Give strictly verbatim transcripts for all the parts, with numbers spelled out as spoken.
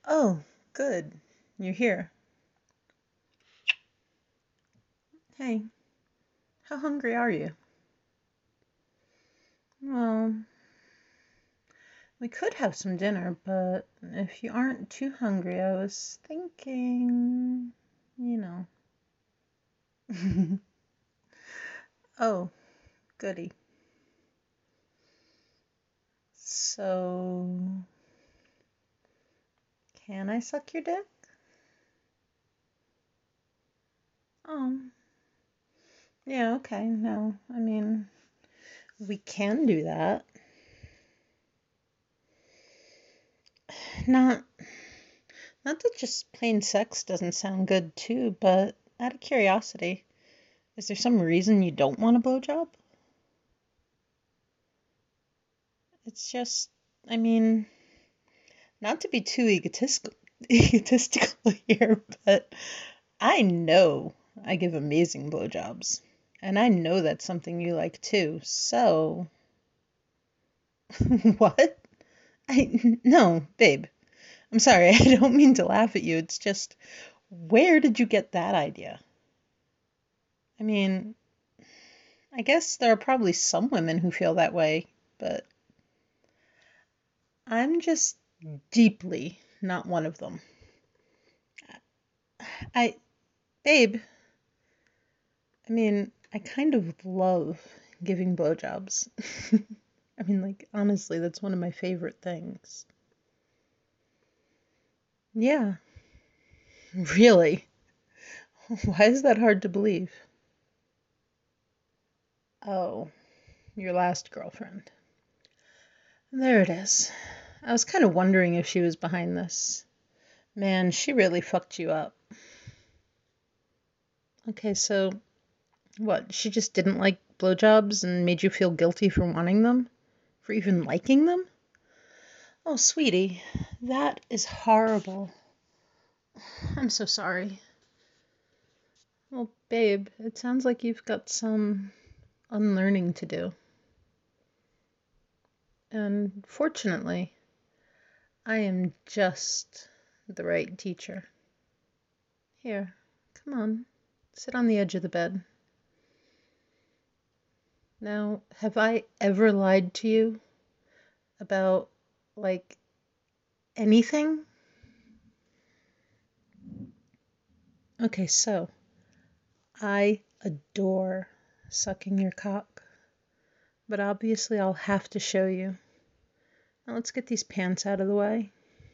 Oh, good. You're here. Hey, how hungry are you? Well, we could have some dinner, but if you aren't too hungry, I was thinking, you know. Oh, goody. So, can I suck your dick? Oh, yeah, okay. No, I mean, we can do that. Not, not that just plain sex doesn't sound good too, but out of curiosity, is there some reason you don't want a blowjob? It's just, I mean, not to be too egotistical, egotistical here, but I know I give amazing blowjobs. And I know that's something you like too. So, what? I, no, babe. I'm sorry. I don't mean to laugh at you. It's just, where did you get that idea? I mean, I guess there are probably some women who feel that way, but I'm just deeply not one of them. I, babe, I mean, I kind of love giving blowjobs. I mean, like, honestly, that's one of my favorite things. Yeah, really. Why is that hard to believe? Oh, your last girlfriend. There it is. I was kind of wondering if she was behind this. Man, she really fucked you up. Okay, so what? She just didn't like blowjobs and made you feel guilty for wanting them? For even liking them? Oh, sweetie, that is horrible. I'm so sorry. Well, babe, it sounds like you've got some unlearning to do. And fortunately, I am just the right teacher. Here, come on, sit on the edge of the bed. Now, have I ever lied to you about, like, anything? Okay, so I adore sucking your cock, but obviously I'll have to show you. Now let's get these pants out of the way.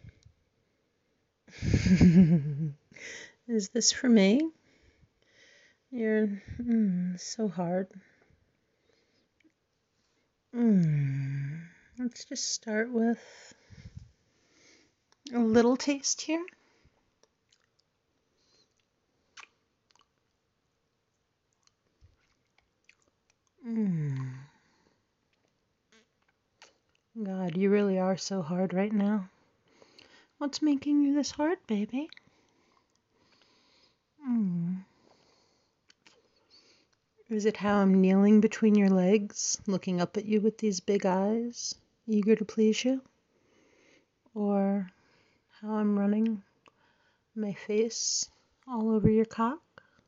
Is this for me? You're mm, so hard. Mm. Let's just start with a little taste here. Mm. God, you really are so hard right now. What's making you this hard, baby? Mm. Is it how I'm kneeling between your legs, looking up at you with these big eyes, eager to please you? Or how I'm running my face all over your cock?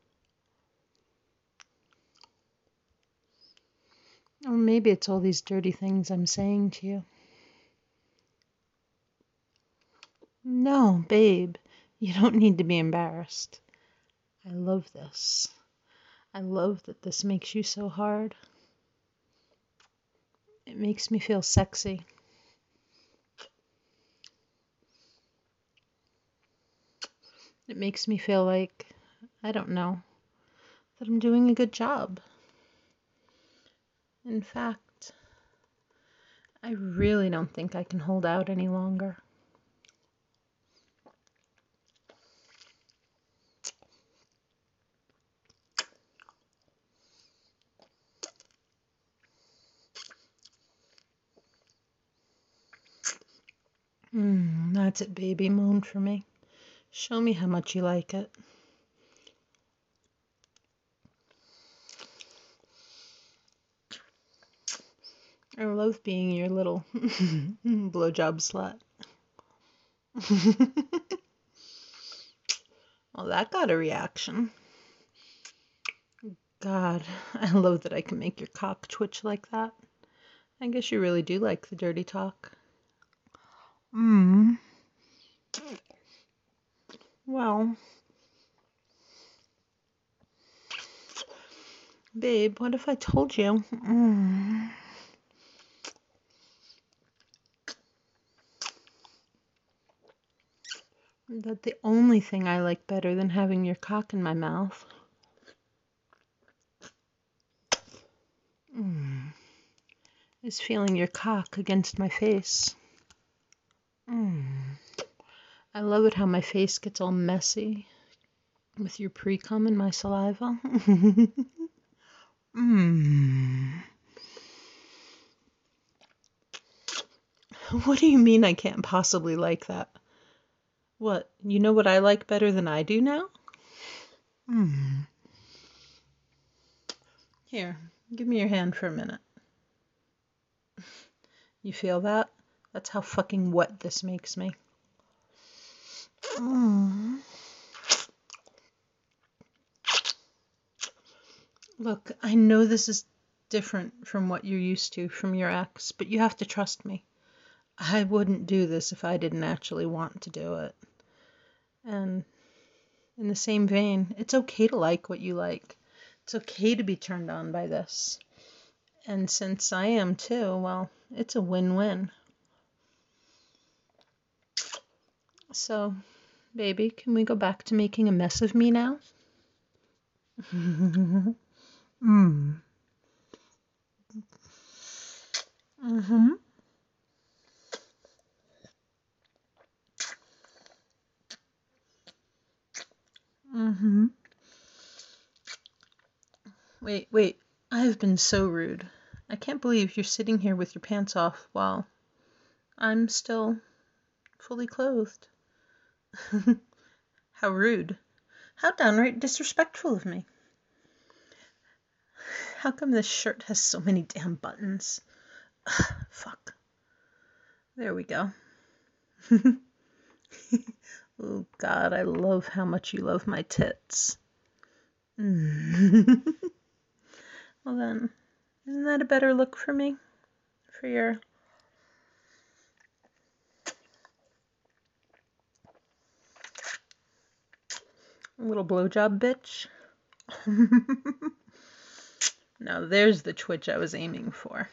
Or maybe it's all these dirty things I'm saying to you. No, babe, you don't need to be embarrassed. I love this. I love that this makes you so hard. It makes me feel sexy. It makes me feel like, I don't know, that I'm doing a good job. In fact, I really don't think I can hold out any longer. Mm, that's it, baby. Moan for me. Show me how much you like it. I love being your little blowjob slut. Well, that got a reaction. God, I love that I can make your cock twitch like that. I guess you really do like the dirty talk. Mm. Well, babe, what if I told you mm, that the only thing I like better than having your cock in my mouth mm, is feeling your cock against my face? Mm. I love it how my face gets all messy with your pre-cum and my saliva. mm. What do you mean I can't possibly like that? What, you know what I like better than I do now? Mm. Here, give me your hand for a minute. You feel that? That's how fucking wet this makes me. Mm. Look, I know this is different from what you're used to from your ex, but you have to trust me. I wouldn't do this if I didn't actually want to do it. And in the same vein, it's okay to like what you like. It's okay to be turned on by this. And since I am too, well, it's a win-win. So, baby, can we go back to making a mess of me now? mm. Mm-hmm. Mm-hmm. Wait, wait. I've been so rude. I can't believe you're sitting here with your pants off while I'm still fully clothed. How rude. How downright disrespectful of me. How come this shirt has so many damn buttons? Fuck. There we go. Oh, God, I love how much you love my tits. Mm. Well then, isn't that a better look for me? For your... little blowjob bitch? Now there's the twitch I was aiming for.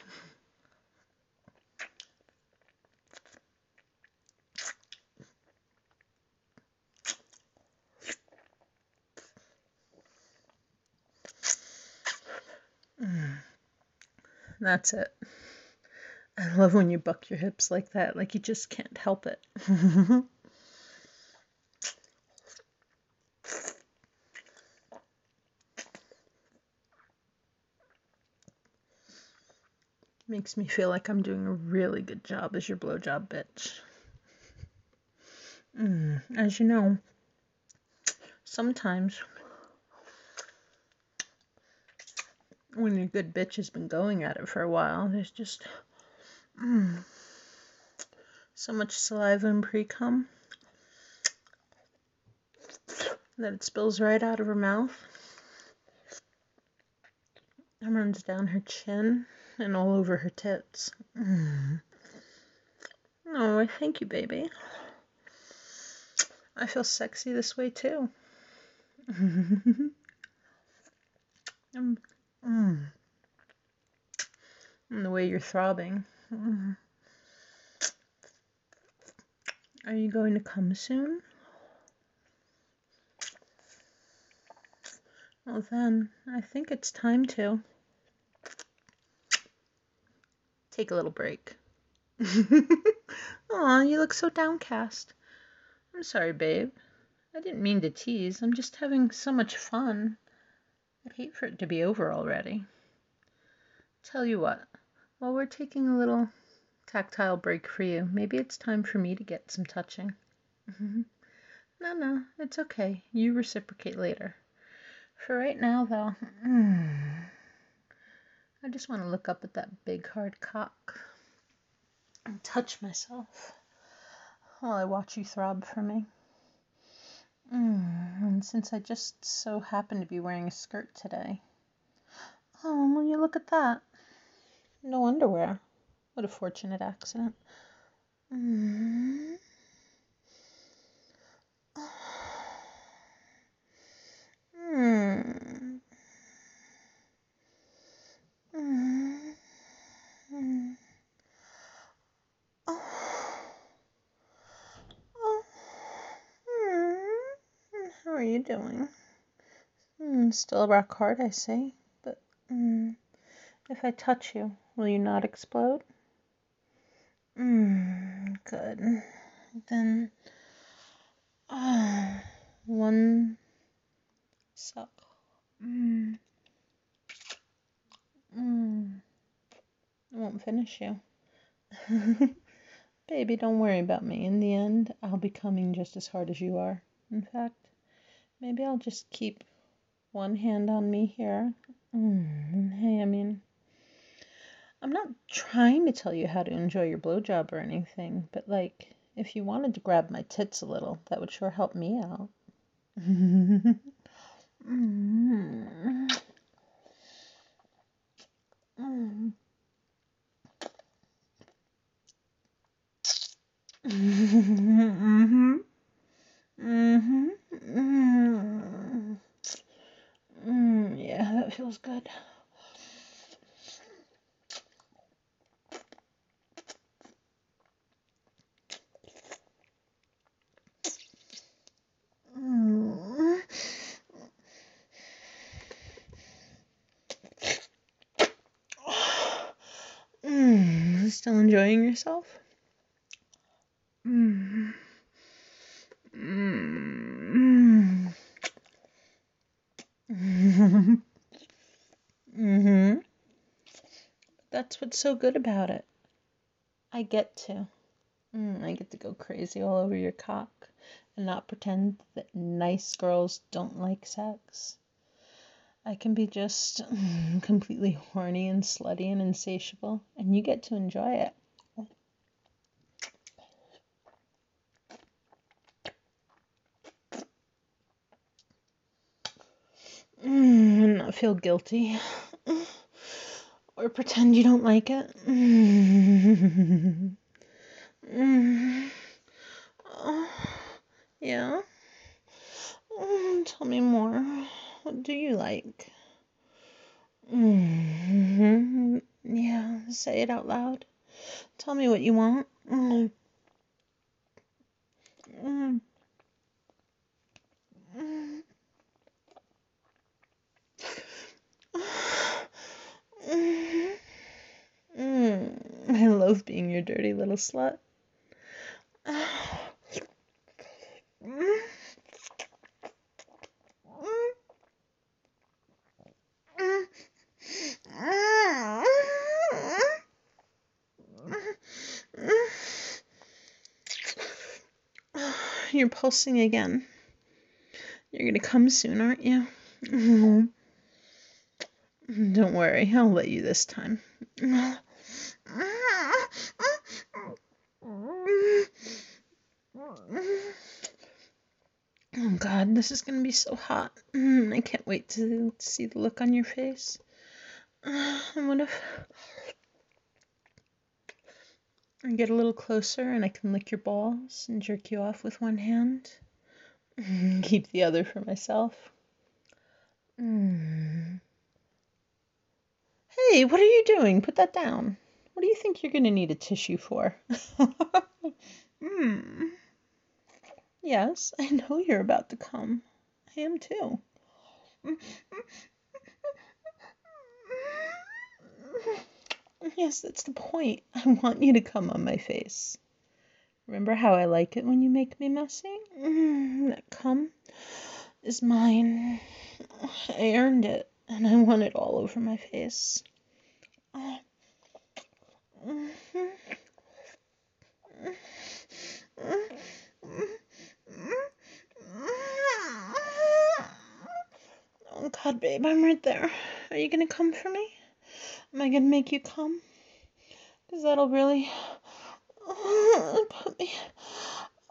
Mm. That's it. I love when you buck your hips like that, like you just can't help it. Makes me feel like I'm doing a really good job as your blowjob bitch. Mm. As you know, sometimes when your good bitch has been going at it for a while, there's just mm, so much saliva and pre-cum that it spills right out of her mouth and runs down her chin and all over her tits. Mm. Oh, I thank you, baby. I feel sexy this way too. um, mm. And the way you're throbbing. Mm. Are you going to come soon? Well then, I think it's time to take a little break. Aw, you look so downcast. I'm sorry, babe. I didn't mean to tease. I'm just having so much fun. I'd hate for it to be over already. Tell you what, while we're taking a little tactile break for you, maybe it's time for me to get some touching. No, no, it's okay. You reciprocate later. For right now, though, mm, I just want to look up at that big hard cock and touch myself while I watch you throb for me. Mm, and since I just so happen to be wearing a skirt today. Oh, will you look at that? No underwear. What a fortunate accident. Mm. Mm. Mm. Mm. Oh. Oh. Mm. How are you doing? Mm, still rock hard, I see. But mm, if I touch you, will you not explode? Mm, good. Then, ah, one suck. Mm. Mm. I won't finish you. Baby, don't worry about me. In the end, I'll be coming just as hard as you are. In fact, maybe I'll just keep one hand on me here. Mm. Hey, I mean, I'm not trying to tell you how to enjoy your blowjob or anything, but like, if you wanted to grab my tits a little, that would sure help me out. Mm. Mm. Mm-hmm. Mm-hmm. Mm. Mm. Yeah, that feels good. Mm. Mm. Still enjoying yourself? Mm. Mm. Mm. Mm-hmm. That's what's so good about it. I get to. Mm, I get to go crazy all over your cock and not pretend that nice girls don't like sex. I can be just mm, completely horny and slutty and insatiable, and you get to enjoy it. Mm, and not feel guilty. Or pretend you don't like it. Mm. Mm. Oh, yeah? Mm, tell me more. What do you like? Mm-hmm. Yeah, say it out loud. Tell me what you want. Mm. Mm. Mm. Mm. Mm. I love being your dirty little slut. You're pulsing again. You're gonna come soon, aren't you? Mm. Don't worry, I'll let you this time. Oh God, this is gonna be so hot. I can't wait to see the look on your face. And what if I get a little closer and I can lick your balls and jerk you off with one hand? Keep the other for myself. Mm. Hey, what are you doing? Put that down. What do you think you're gonna need a tissue for? Hmm. Yes, I know you're about to come. I am too. Yes, that's the point. I want you to come on my face. Remember how I like it when you make me messy? Mm, that cum is mine. I earned it, and I want it all over my face. Oh. Mm-hmm. Oh God, babe, I'm right there. Are you gonna come for me? Am I gonna make you come? Because that'll really put me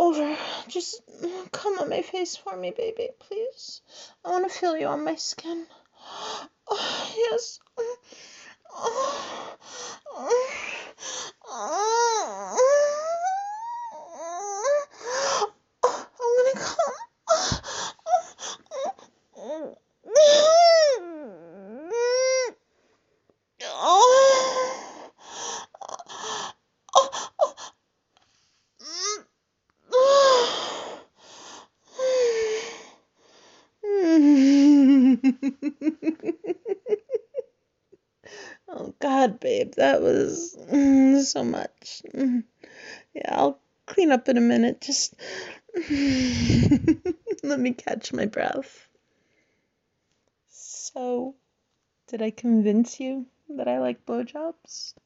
over. Just come on my face for me, baby, please. I want to feel you on my skin. Oh, yes. Oh, oh, oh, oh, I'm gonna come. Oh, oh God, babe, that was mm, so much. Mm. Yeah, I'll clean up in a minute. Just let me catch my breath. So, did I convince you that I like blowjobs?